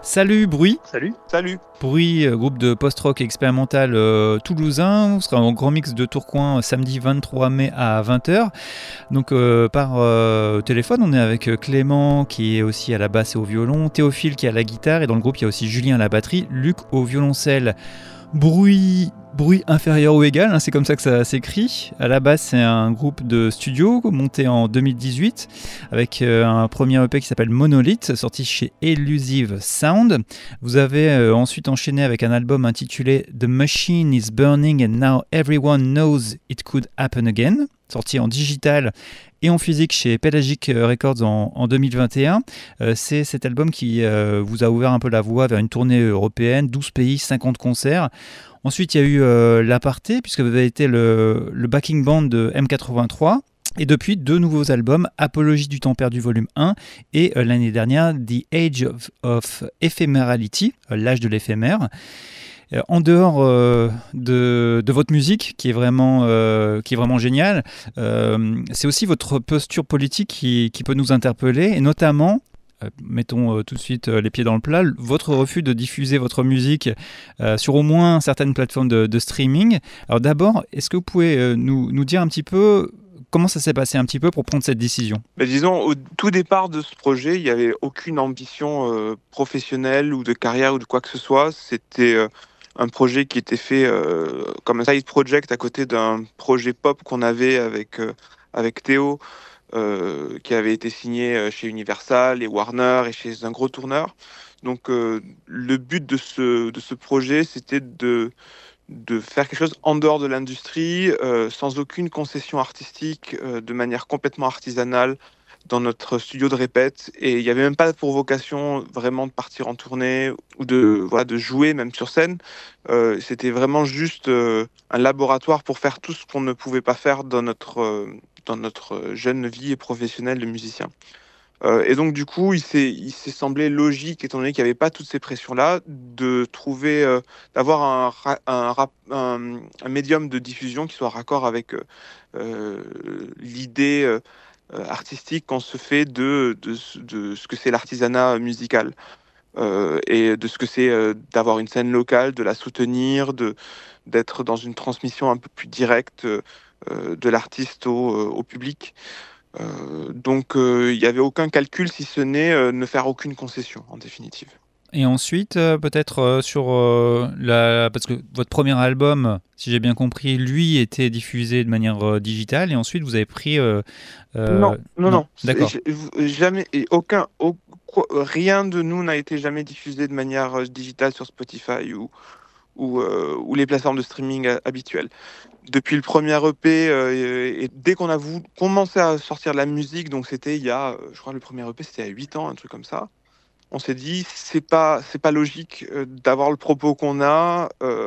Salut Bruit, Salut. Salut. Bruit, groupe de post-rock expérimental toulousain. On sera en grand mix de Tourcoing samedi 23 mai à 20h. Donc par téléphone, on est avec Clément qui est aussi à la basse et au violon, Théophile qui est à la guitare et dans le groupe il y a aussi Julien à la batterie, Luc au violoncelle. Bruit inférieur ou égal, c'est comme ça que ça s'écrit. À la base, c'est un groupe de studio monté en 2018 avec un premier EP qui s'appelle Monolith, sorti chez Elusive Sound. Vous avez ensuite enchaîné avec un album intitulé The Machine is Burning and Now Everyone Knows It Could Happen Again, sorti en digital et en physique chez Pelagic Records en 2021. C'est cet album qui vous a ouvert un peu la voie vers une tournée européenne, 12 pays, 50 concerts. Ensuite, il y a eu l'aparté, puisque vous avez été le backing band de M83. Et depuis, 2 nouveaux albums, Apologie du temps perdu volume 1 et l'année dernière, The Age of Ephemerality, l'âge de l'éphémère. En dehors de votre musique, qui est vraiment géniale, c'est aussi votre posture politique qui peut nous interpeller, et notamment, mettons tout de suite les pieds dans le plat, votre refus de diffuser votre musique sur au moins certaines plateformes de streaming. Alors d'abord, est-ce que vous pouvez nous dire un petit peu comment ça s'est passé un petit peu pour prendre cette décision ? Disons, au tout départ de ce projet, il n'y avait aucune ambition professionnelle ou de carrière ou de quoi que ce soit. C'était un projet qui était fait comme un side project à côté d'un projet pop qu'on avait avec Théo, qui avait été signé chez Universal et Warner et chez un gros tourneur. Donc le but de ce projet, c'était de faire quelque chose en dehors de l'industrie, sans aucune concession artistique, de manière complètement artisanale, dans notre studio de répète. Et il n'y avait même pas pour vocation vraiment de partir en tournée ou de jouer même sur scène. C'était vraiment juste un laboratoire pour faire tout ce qu'on ne pouvait pas faire dans notre jeune vie professionnelle de musicien. Et donc du coup, il s'est semblé logique, étant donné qu'il n'y avait pas toutes ces pressions-là, de trouver, d'avoir un médium de diffusion qui soit raccord avec l'idée artistique qu'on se fait de ce que c'est l'artisanat musical, et de ce que c'est d'avoir une scène locale, de la soutenir, d'être dans une transmission un peu plus directe de l'artiste au public. Donc il n'y avait aucun calcul si ce n'est ne faire aucune concession en définitive. Et ensuite, peut-être sur parce que votre premier album, si j'ai bien compris, lui était diffusé de manière digitale, et ensuite vous avez pris. Non. D'accord. Jamais et rien de nous n'a été jamais diffusé de manière digitale sur Spotify ou les plateformes de streaming habituelles. Depuis le premier EP, et dès qu'on a commencé à sortir de la musique, donc c'était il y a, je crois le premier EP c'était il y a 8 ans, un truc comme ça, on s'est dit c'est pas logique d'avoir le propos qu'on a,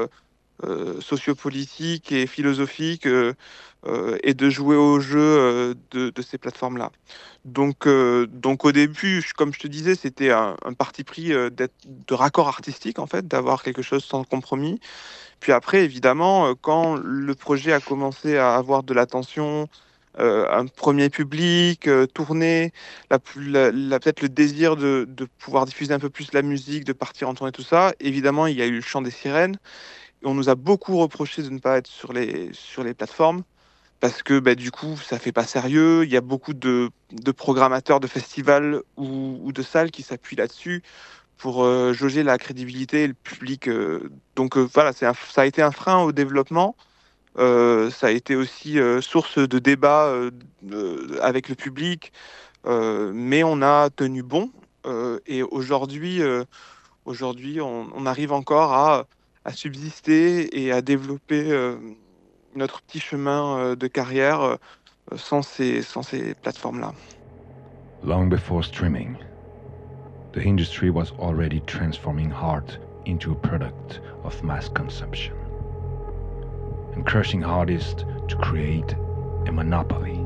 sociopolitique et philosophique, et de jouer au jeu de ces plateformes-là. Donc au début, comme je te disais, c'était un parti pris de raccord artistique, en fait, d'avoir quelque chose sans compromis. Puis après, évidemment, quand le projet a commencé à avoir de l'attention, un premier public, tourner, peut-être le désir de pouvoir diffuser un peu plus la musique, de partir en tournée, tout ça, évidemment, il y a eu le chant des sirènes. Et on nous a beaucoup reproché de ne pas être sur les plateformes, parce que du coup, ça fait pas sérieux. Il y a beaucoup de programmateurs de festivals ou de salles qui s'appuient là-dessus pour jauger la crédibilité et le public. Donc voilà, ça a été un frein au développement. Ça a été aussi source de débat avec le public, mais on a tenu bon. Et aujourd'hui, on arrive encore à subsister et à développer notre petit chemin de carrière sans ces plateformes-là. Long before streaming, the industry was already transforming art into a product of mass consumption and crushing artists to create a monopoly.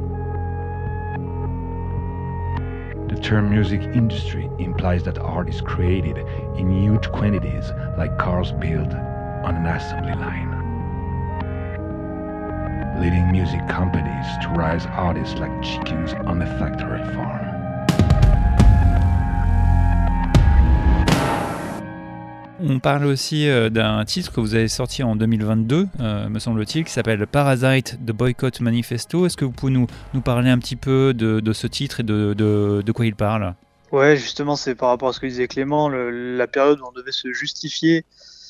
The term music industry implies that art is created in huge quantities like cars built on an assembly line, leading music companies to raise artists like chickens on a factory farm. On parle aussi d'un titre que vous avez sorti en 2022, me semble-t-il, qui s'appelle Parasite The Boycott Manifesto. Est-ce que vous pouvez nous parler un petit peu de ce titre et de quoi il parle ? Ouais, justement, c'est par rapport à ce que disait Clément, la période où on devait se justifier.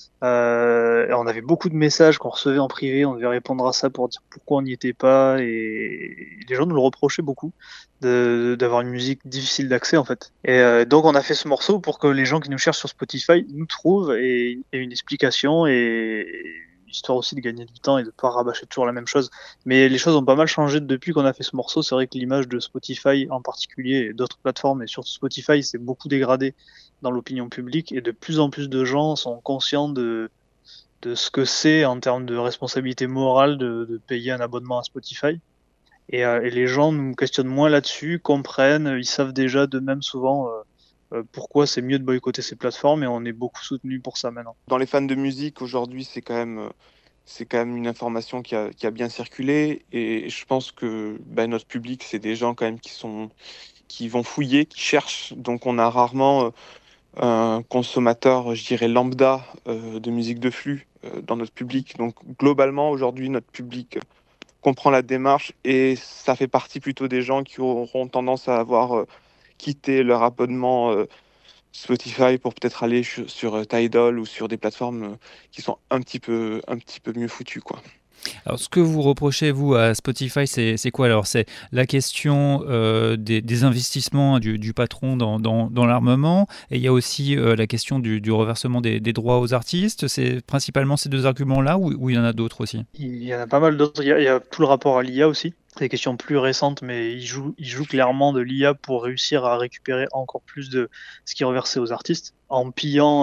On avait beaucoup de messages qu'on recevait en privé, on devait répondre à ça pour dire pourquoi on n'y était pas, et les gens nous le reprochaient beaucoup d'avoir une musique difficile d'accès en fait. Et donc on a fait ce morceau pour que les gens qui nous cherchent sur Spotify nous trouvent et une explication, et histoire aussi de gagner du temps et de pas rabâcher toujours la même chose. Mais les choses ont pas mal changé depuis qu'on a fait ce morceau. C'est vrai que l'image de Spotify en particulier et d'autres plateformes, et surtout Spotify, s'est beaucoup dégradée dans l'opinion publique, et de plus en plus de gens sont conscients de ce que c'est en termes de responsabilité morale de payer un abonnement à Spotify. Et les gens nous questionnent moins là-dessus, comprennent, ils savent déjà d'eux-mêmes souvent pourquoi c'est mieux de boycotter ces plateformes, et on est beaucoup soutenus pour ça maintenant. Dans les fans de musique, aujourd'hui, c'est quand même une information qui a bien circulé, et je pense que notre public, c'est des gens quand même qui vont fouiller, qui cherchent. Donc on a rarement un consommateur, je dirais, lambda de musique de flux dans notre public. Donc globalement, aujourd'hui, notre public comprend la démarche, et ça fait partie plutôt des gens qui auront tendance à avoir quitté leur abonnement Spotify pour peut-être aller sur Tidal ou sur des plateformes qui sont un petit peu mieux foutues, quoi. Alors, ce que vous reprochez, vous, à Spotify, c'est quoi alors ? C'est la question des investissements du patron dans l'armement, et il y a aussi la question du reversement des droits aux artistes. C'est principalement ces deux arguments-là, ou il y en a d'autres aussi ? Il y en a pas mal d'autres. Il y a tout le rapport à l'IA aussi. C'est des questions plus récentes, mais il joue clairement de l'IA pour réussir à récupérer encore plus de ce qui est reversé aux artistes, en pillant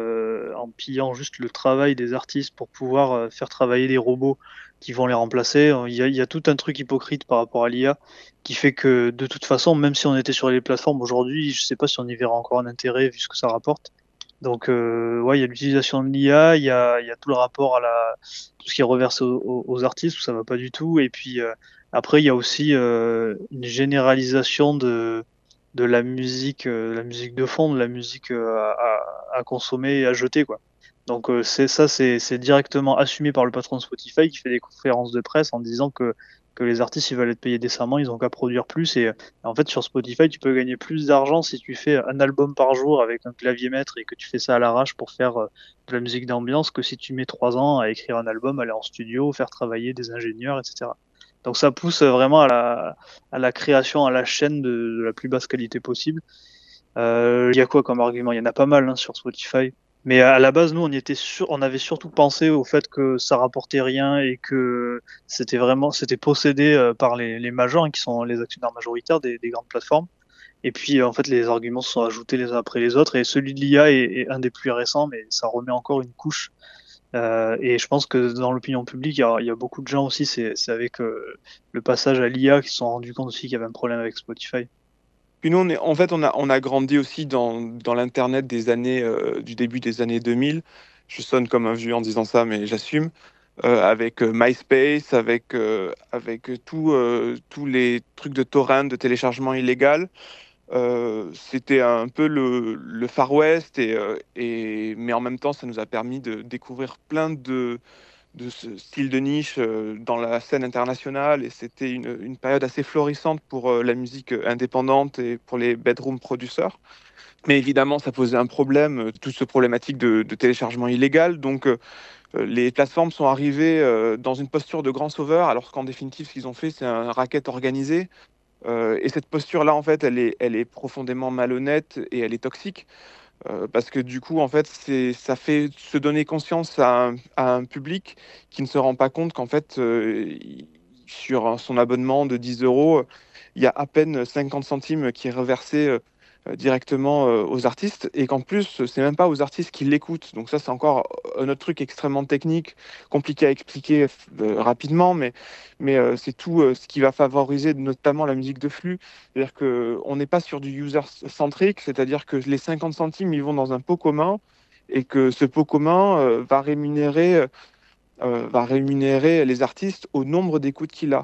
juste le travail des artistes pour pouvoir faire travailler des robots qui vont les remplacer. Il y a tout un truc hypocrite par rapport à l'IA qui fait que de toute façon, même si on était sur les plateformes aujourd'hui, je sais pas si on y verra encore un intérêt vu ce que ça rapporte. Donc il y a l'utilisation de l'IA, il y a tout le rapport à tout ce qui est reversé aux artistes où ça va pas du tout, et puis après il y a aussi une généralisation de la musique de fond, de la musique à consommer et à jeter, quoi. Donc c'est directement assumé par le patron de Spotify, qui fait des conférences de presse en disant que les artistes, ils veulent être payés décemment, ils ont qu'à produire plus. Et en fait, sur Spotify, tu peux gagner plus d'argent si tu fais un album par jour avec un clavier maître et que tu fais ça à l'arrache pour faire de la musique d'ambiance, que si tu mets 3 ans à écrire un album, aller en studio, faire travailler des ingénieurs, etc. Donc ça pousse vraiment à la création, à la chaîne de la plus basse qualité possible. Il y a quoi comme argument ? Il y en a pas mal sur Spotify. Mais à la base, nous, on avait surtout pensé au fait que ça rapportait rien et que c'était possédé par les majors, qui sont les actionnaires majoritaires des grandes plateformes. Et puis, en fait, les arguments se sont ajoutés les uns après les autres. Et celui de l'IA est un des plus récents, mais ça remet encore une couche. Et je pense que dans l'opinion publique, il y a beaucoup de gens aussi, c'est avec le passage à l'IA qui se sont rendus compte aussi qu'il y avait un problème avec Spotify. Puis nous, on a grandi aussi dans l'Internet du début des années 2000. Je sonne comme un vieux en disant ça, mais j'assume. Avec MySpace, avec tous les trucs de torrent, de téléchargement illégal. C'était un peu le Far West, mais en même temps, ça nous a permis de découvrir plein de ce style de niche dans la scène internationale, et c'était une période assez florissante pour la musique indépendante et pour les bedroom producers. Mais évidemment, ça posait un problème, toute cette problématique de téléchargement illégal. Donc, les plateformes sont arrivées dans une posture de grand sauveur, alors qu'en définitive, ce qu'ils ont fait, c'est un racket organisé. Et cette posture-là, en fait, elle est profondément malhonnête et elle est toxique. Parce que du coup, en fait, ça fait se donner conscience à un public qui ne se rend pas compte qu'en fait, sur son abonnement de 10 €, il y a à peine 50 centimes qui est reversé directement aux artistes, et qu'en plus, c'est même pas aux artistes qui l'écoutent. Donc ça, c'est encore un autre truc extrêmement technique, compliqué à expliquer rapidement, mais c'est tout ce qui va favoriser notamment la musique de flux. C'est-à-dire qu'on n'est pas sur du user-centric, c'est-à-dire que les 50 centimes, ils vont dans un pot commun, et que ce pot commun va rémunérer les artistes au nombre d'écoutes qu'il a.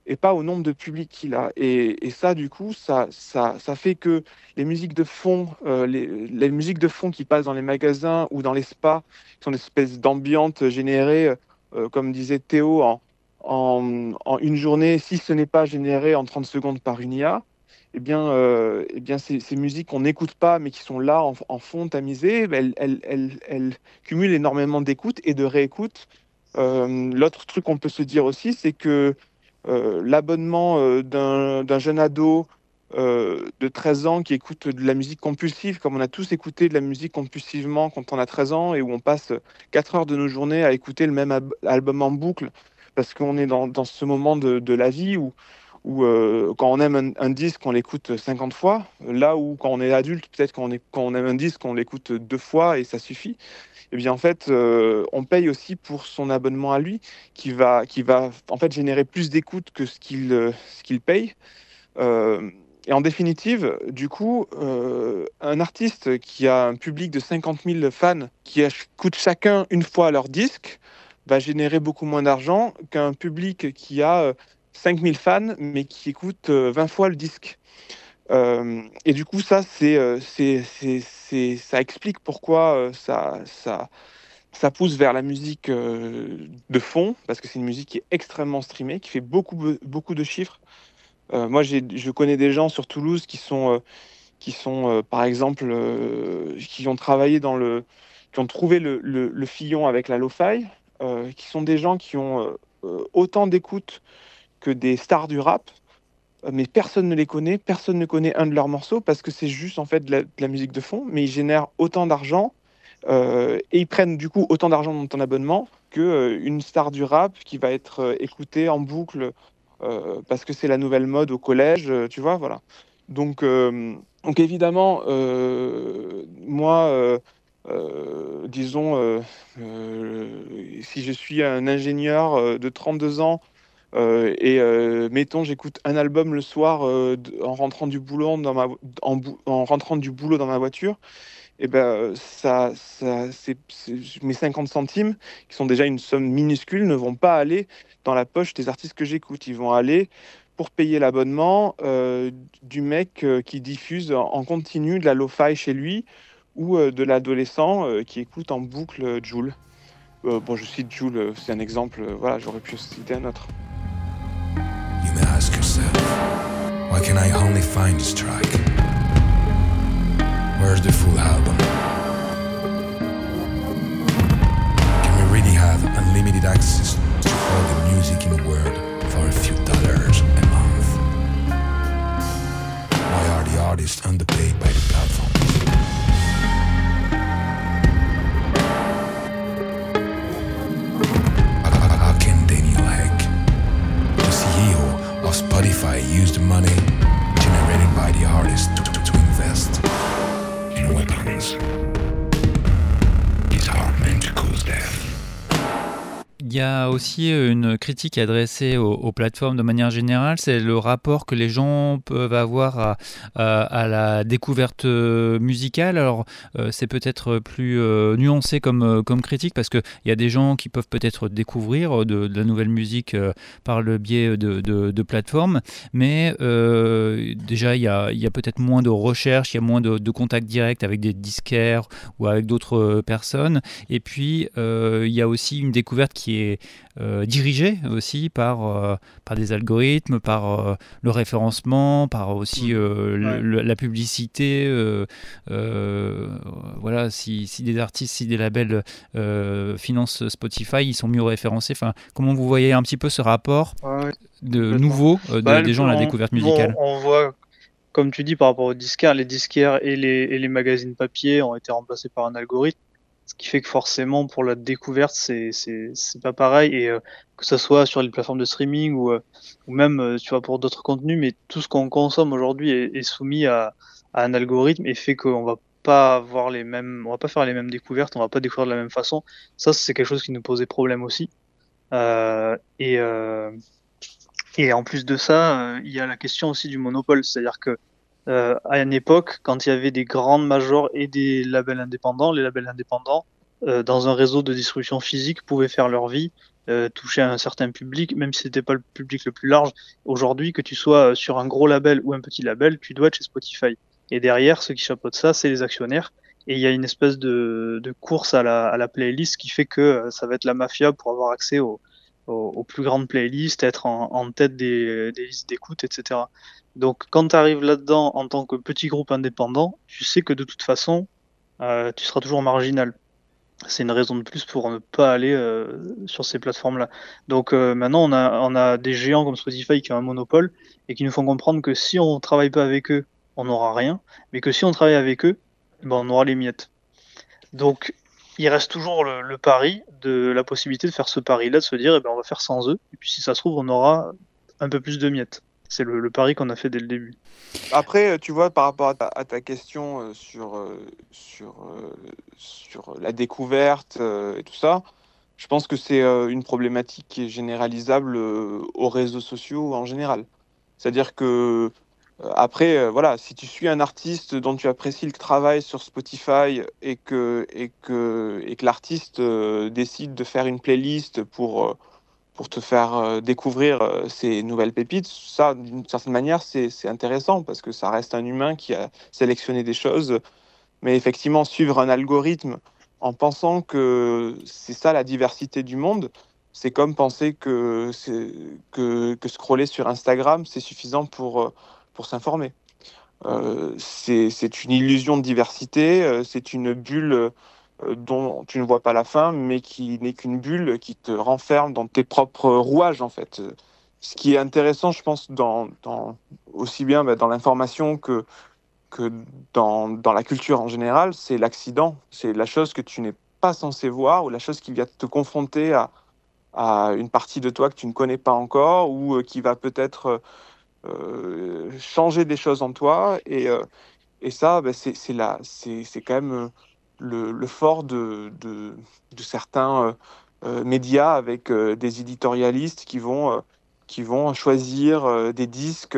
et pas au nombre de public qu'il a. Et ça, du coup, ça fait que les musiques de fond, les musiques de fond qui passent dans les magasins ou dans les spas, qui sont des espèces d'ambiantes générées, comme disait Théo, en une journée, si ce n'est pas généré en 30 secondes par une IA, eh bien ces musiques qu'on n'écoute pas, mais qui sont là en fond tamisées, ben, elles cumulent énormément d'écoute et de réécoute. L'autre truc qu'on peut se dire aussi, c'est que l'abonnement d'un jeune ado de 13 ans qui écoute de la musique compulsive, comme on a tous écouté de la musique compulsivement quand on a 13 ans et où on passe 4 heures de nos journées à écouter le même album en boucle, parce qu'on est dans ce moment de la vie où quand on aime un disque, on l'écoute 50 fois, là où quand on est adulte, peut-être quand on aime un disque, on l'écoute 2 fois et ça suffit. Eh bien, en fait, on paye aussi pour son abonnement à lui, qui va en fait générer plus d'écoute que ce qu'il paye. Et en définitive, du coup, un artiste qui a un public de 50 000 fans qui écoutent chacun une fois leur disque va générer beaucoup moins d'argent qu'un public qui a 5 000 fans mais qui écoute 20 fois le disque. Et du coup, ça explique pourquoi ça pousse vers la musique de fond, parce que c'est une musique qui est extrêmement streamée, qui fait beaucoup de chiffres. Moi, je connais des gens sur Toulouse qui sont par exemple, qui ont travaillé qui ont trouvé le filon avec la lo-fi, qui sont des gens qui ont autant d'écoute que des stars du rap, mais personne ne les connaît, personne ne connaît un de leurs morceaux parce que c'est juste en fait de la musique de fond, mais ils génèrent autant d'argent et ils prennent du coup autant d'argent dans ton abonnement que une star du rap qui va être écoutée en boucle parce que c'est la nouvelle mode au collège, tu vois, voilà. Donc évidemment, moi, disons, si je suis un ingénieur de 32 ans et mettons, j'écoute un album le soir en rentrant du boulot en rentrant du boulot dans ma voiture, et ben mes 50 centimes, qui sont déjà une somme minuscule, ne vont pas aller dans la poche des artistes que j'écoute. Ils vont aller pour payer l'abonnement du mec qui diffuse en continu de la lo-fi chez lui ou de l'adolescent qui écoute en boucle Jul. Bon, je cite Jul, c'est un exemple, voilà, j'aurais pu citer un autre. You may ask yourself, why can I only find this track? Where's the full album? Can we really have unlimited access to all the music in the world for a few dollars a month? Why are the artists underpaid by the platforms? How can Daniel Heck, the CEO of Spotify, use the money generated by the artists to invest in weapons? These are meant to cause death. Il y a aussi une critique adressée aux plateformes de manière générale, c'est le rapport que les gens peuvent avoir à la découverte musicale. Alors c'est peut-être plus nuancé comme critique, parce qu'il y a des gens qui peuvent peut-être découvrir de la nouvelle musique par le biais de plateformes, mais déjà il y a peut-être moins de recherche, il y a moins de contact direct avec des disquaires ou avec d'autres personnes, et puis il y a aussi une découverte qui est dirigée aussi par des algorithmes, par le référencement, par aussi la publicité. Voilà, si des artistes, si des labels financent Spotify, ils sont mieux référencés. Enfin, comment vous voyez un petit peu ce rapport de nouveau des gens à la découverte musicale? On voit, comme tu dis, par rapport aux disquaires, les disquaires et les magazines papier ont été remplacés par un algorithme. Ce qui fait que forcément, pour la découverte, c'est pas pareil. Et que ce soit sur les plateformes de streaming ou même tu vois, pour d'autres contenus, mais tout ce qu'on consomme aujourd'hui est soumis à un algorithme et fait qu'on va pas avoir on va pas faire les mêmes découvertes, on va pas découvrir de la même façon. Ça, c'est quelque chose qui nous posait problème aussi. Et en plus de ça, il y a la question aussi du monopole, c'est-à-dire que à une époque, quand il y avait des grandes majors et des labels indépendants, les labels indépendants, dans un réseau de distribution physique, pouvaient faire leur vie toucher un certain public, même si c'était pas le public le plus large. Aujourd'hui, que tu sois sur un gros label ou un petit label, tu dois être chez Spotify. Et derrière, ceux qui chapeautent ça, c'est les actionnaires. Et il y a une espèce de course à la playlist qui fait que ça va être la mafia pour avoir accès aux plus grandes playlists, être en tête des listes d'écoute, etc. Donc quand tu arrives là-dedans en tant que petit groupe indépendant, tu sais que de toute façon, tu seras toujours marginal. C'est une raison de plus pour ne pas aller sur ces plateformes-là. Donc maintenant, on a des géants comme Spotify qui ont un monopole et qui nous font comprendre que si on ne travaille pas avec eux, on n'aura rien, mais que si on travaille avec eux, ben, on aura les miettes. Donc il reste toujours le pari de la possibilité de faire ce pari-là, de se dire, eh ben, on va faire sans eux, et puis si ça se trouve, on aura un peu plus de miettes. C'est le pari qu'on a fait dès le début. Après, tu vois, par rapport à ta question sur la découverte et tout ça, je pense que c'est une problématique qui est généralisable aux réseaux sociaux en général. C'est-à-dire que voilà, si tu suis un artiste dont tu apprécies le travail sur Spotify et que l'artiste décide de faire une playlist pour te faire découvrir ces nouvelles pépites, ça, d'une certaine manière, c'est intéressant parce que ça reste un humain qui a sélectionné des choses. Mais effectivement, suivre un algorithme en pensant que c'est ça la diversité du monde, c'est comme penser que scroller sur Instagram, c'est suffisant pour s'informer. C'est une illusion de diversité, c'est une bulle dont tu ne vois pas la fin, mais qui n'est qu'une bulle qui te renferme dans tes propres rouages, en fait. Ce qui est intéressant, je pense, aussi bien dans l'information que dans la culture en général, c'est l'accident. C'est la chose que tu n'es pas censé voir ou la chose qui vient te confronter à une partie de toi que tu ne connais pas encore ou qui va peut-être changer des choses en toi. Et ça, c'est quand même le fort de certains médias avec des éditorialistes qui vont choisir des disques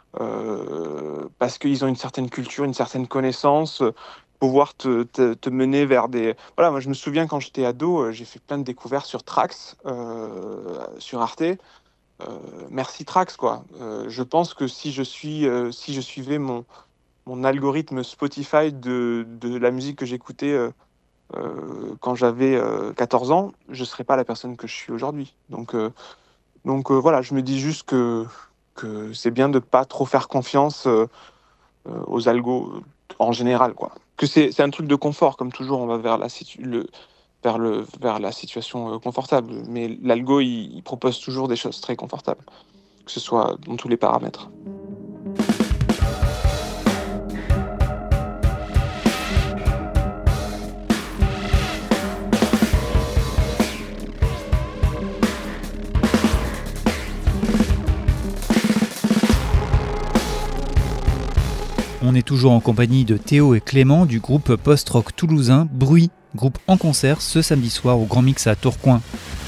parce qu'ils ont une certaine culture, une certaine connaissance, pouvoir te mener vers des... Voilà, moi je me souviens quand j'étais ado, j'ai fait plein de découvertes sur Trax, sur Arte. Merci Trax, quoi. Je pense que si je suivais mon algorithme Spotify de la musique que j'écoutais quand j'avais 14 ans, je ne serais pas la personne que je suis aujourd'hui. Donc voilà, je me dis juste que c'est bien de ne pas trop faire confiance aux algos en général, quoi. Que c'est un truc de confort, comme toujours, on va vers vers la situation confortable. Mais l'algo, il propose toujours des choses très confortables, que ce soit dans tous les paramètres. On est toujours en compagnie de Théo et Clément du groupe post-rock toulousain Bruit, groupe en concert ce samedi soir au Grand Mix à Tourcoing.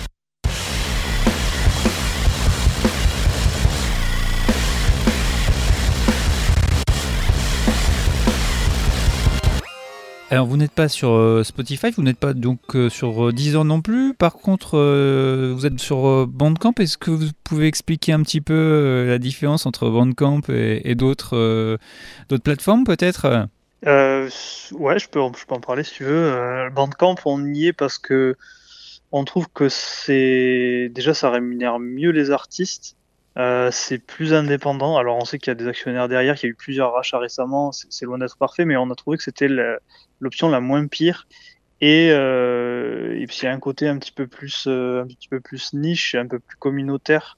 Alors vous n'êtes pas sur Spotify, vous n'êtes pas donc sur Deezer non plus. Par contre, vous êtes sur Bandcamp. Est-ce que vous pouvez expliquer un petit peu la différence entre Bandcamp et d'autres plateformes peut-être ? Ouais, je peux en parler si tu veux. Bandcamp, on y est parce que on trouve que déjà ça rémunère mieux les artistes. C'est plus indépendant. Alors on sait qu'il y a des actionnaires derrière, qu'il y a eu plusieurs rachats récemment. C'est loin d'être parfait, mais on a trouvé que c'était l'option la moins pire. Et puis il y a un côté un petit peu plus niche, un peu plus communautaire,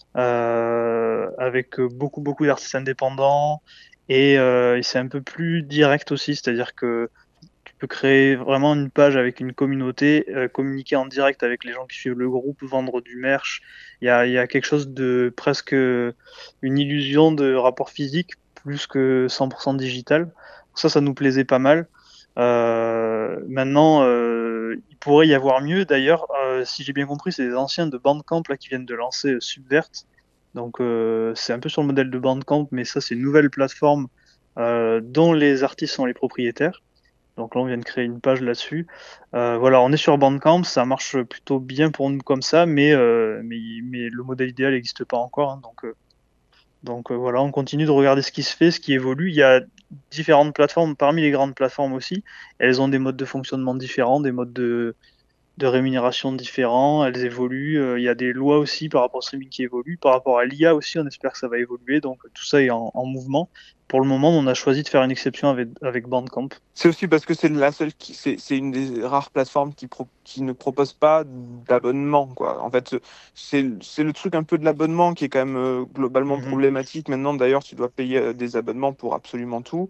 avec beaucoup d'artistes indépendants. Et c'est un peu plus direct aussi, c'est-à-dire que tu peux créer vraiment une page avec une communauté, communiquer en direct avec les gens qui suivent le groupe, vendre du merch. Il y a quelque chose de presque une illusion de rapport physique, plus que 100% digital. Ça nous plaisait pas mal. Maintenant, il pourrait y avoir mieux. D'ailleurs, si j'ai bien compris, c'est des anciens de Bandcamp là, qui viennent de lancer Subvert. Donc c'est un peu sur le modèle de Bandcamp, mais ça c'est une nouvelle plateforme dont les artistes sont les propriétaires. Donc là, on vient de créer une page là-dessus. Voilà, on est sur Bandcamp, ça marche plutôt bien pour nous comme ça, mais le modèle idéal n'existe pas encore. Hein, donc voilà, on continue de regarder ce qui se fait, ce qui évolue. Il y a différentes plateformes, parmi les grandes plateformes aussi. Elles ont des modes de fonctionnement différents, des modes de rémunération différents, elles évoluent. Il y a des lois aussi par rapport au streaming qui évoluent. Par rapport à l'IA aussi, on espère que ça va évoluer. Donc tout ça est en mouvement. Pour le moment, on a choisi de faire une exception avec Bandcamp. C'est aussi parce que c'est la seule c'est une des rares plateformes qui ne propose pas d'abonnement, quoi. En fait, c'est le truc un peu de l'abonnement qui est quand même globalement problématique. Maintenant, d'ailleurs, tu dois payer des abonnements pour absolument tout.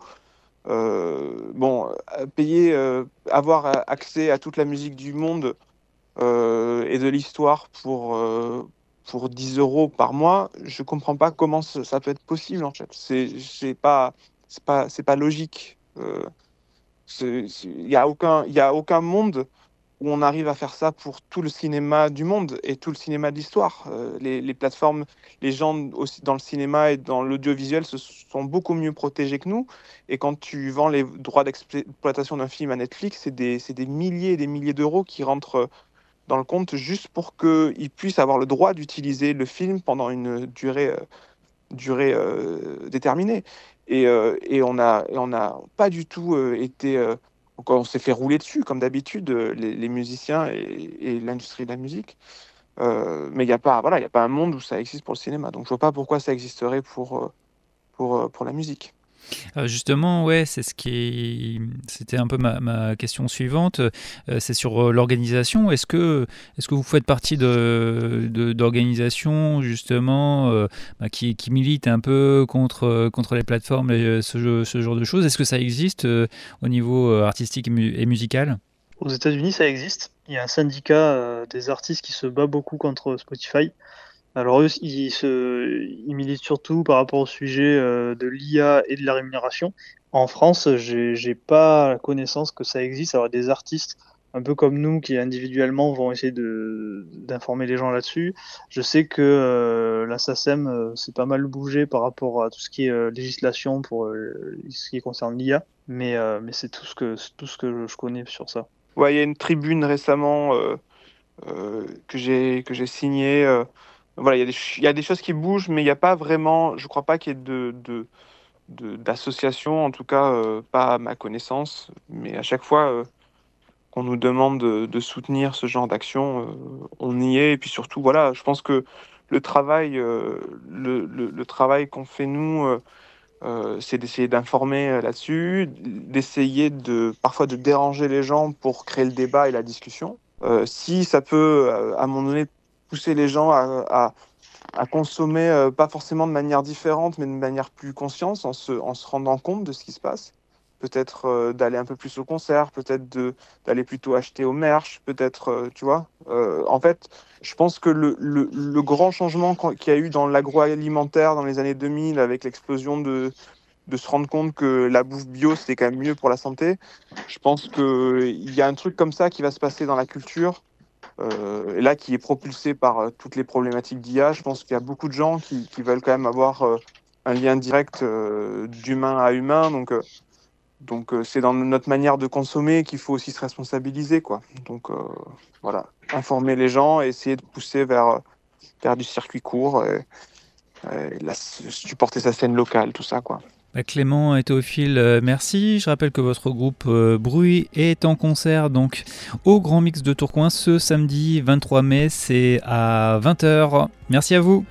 Payer, avoir accès à toute la musique du monde et de l'histoire pour 10 € par mois, je comprends pas comment ça peut être possible en fait. C'est pas logique. Il y a aucun monde où on arrive à faire ça pour tout le cinéma du monde et tout le cinéma de l'histoire. Les plateformes, les gens aussi dans le cinéma et dans l'audiovisuel sont beaucoup mieux protégés que nous. Et quand tu vends les droits d'exploitation d'un film à Netflix, c'est des milliers et des milliers d'euros qui rentrent dans le compte juste pour qu'ils puissent avoir le droit d'utiliser le film pendant une durée déterminée. Et on a pas du tout été... on s'est fait rouler dessus, comme d'habitude, les musiciens et l'industrie de la musique. Mais il n'y a pas un monde où ça existe pour le cinéma. Donc je vois pas pourquoi ça existerait pour la musique. Justement, ouais, c'était un peu ma question suivante. C'est sur l'organisation. Est-ce que vous faites partie d'organisations justement qui militent un peu contre les plateformes et ce genre de choses? Est-ce que ça existe au niveau artistique et musical? Aux États-Unis, ça existe. Il y a un syndicat des artistes qui se bat beaucoup contre Spotify. Alors eux, ils militent surtout par rapport au sujet de l'IA et de la rémunération. En France, j'ai pas la connaissance que ça existe. Alors des artistes un peu comme nous qui individuellement vont essayer d'informer les gens là-dessus. Je sais que la SACEM s'est pas mal bougé par rapport à tout ce qui est législation pour ce qui concerne l'IA, mais c'est tout ce que je connais sur ça. Ouais, il y a une tribune récemment que j'ai signée. Voilà, il y a des choses qui bougent, mais il n'y a pas vraiment, je crois pas qu'il y ait d'association, en tout cas pas à ma connaissance. Mais à chaque fois qu'on nous demande de soutenir ce genre d'action, on y est. Et puis surtout, voilà, je pense que le travail qu'on fait nous, c'est d'essayer d'informer là-dessus, d'essayer parfois de déranger les gens pour créer le débat et la discussion. Si ça peut, à un moment donné, pousser les gens à consommer, pas forcément de manière différente, mais de manière plus consciente, en se rendant compte de ce qui se passe. Peut-être d'aller un peu plus au concert, peut-être d'aller plutôt acheter au merch, peut-être, tu vois. En fait, je pense que le grand changement qu'il y a eu dans l'agroalimentaire dans les années 2000, avec l'explosion de se rendre compte que la bouffe bio, c'était quand même mieux pour la santé, je pense qu'il y a un truc comme ça qui va se passer dans la culture, et là qui est propulsé par toutes les problématiques d'IA. Je pense qu'il y a beaucoup de gens qui veulent quand même avoir un lien direct d'humain à humain, donc c'est dans notre manière de consommer qu'il faut aussi se responsabiliser, quoi. Donc voilà, informer les gens, essayer de pousser vers du circuit court, et supporter sa scène locale, tout ça, quoi. Clément et Théophile, merci. Je rappelle que votre groupe Bruit est en concert donc au Grand Mix de Tourcoing ce samedi 23 mai, c'est à 20h. Merci à vous.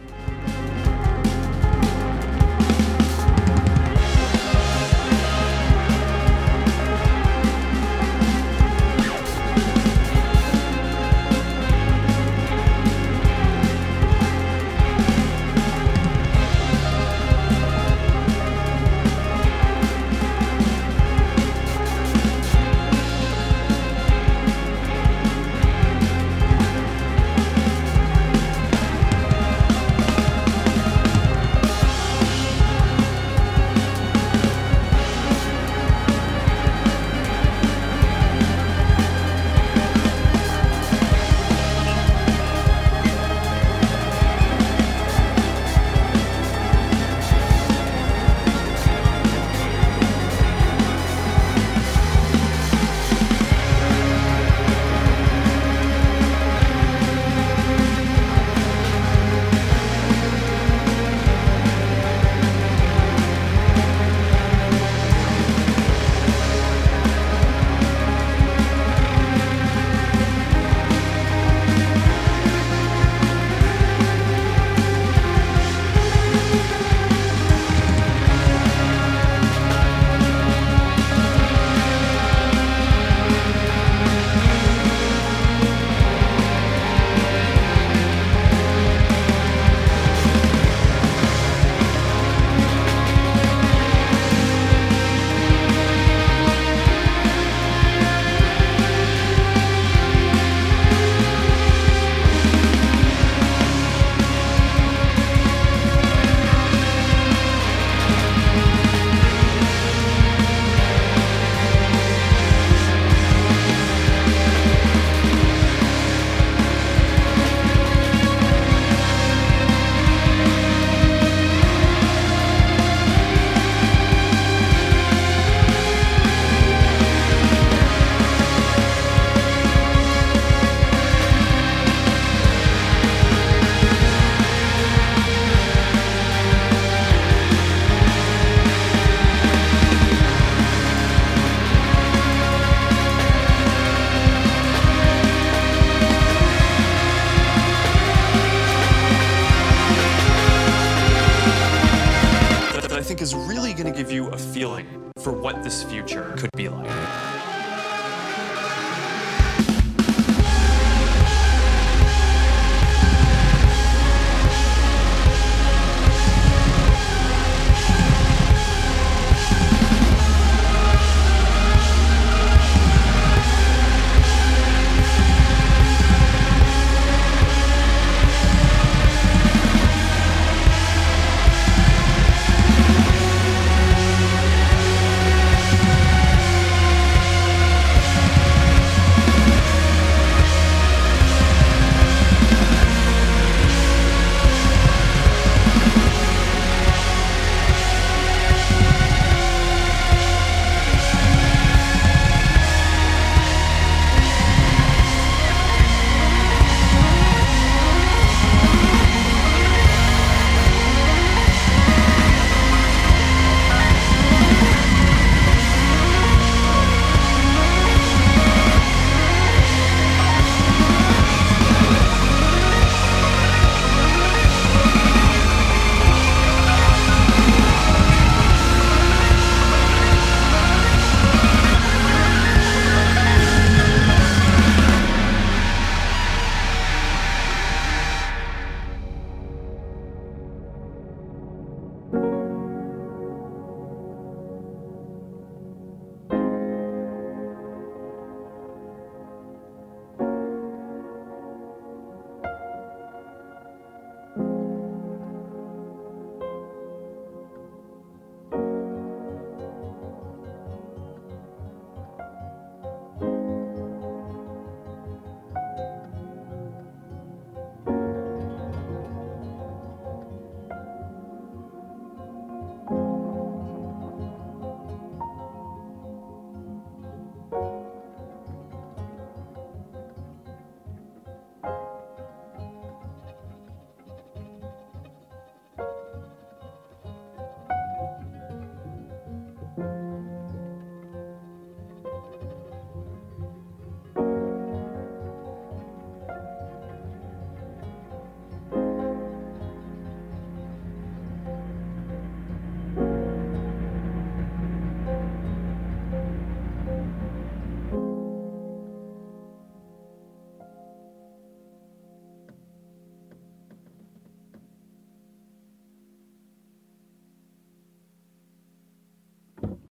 think is really going to give you a feeling for what this future could be like.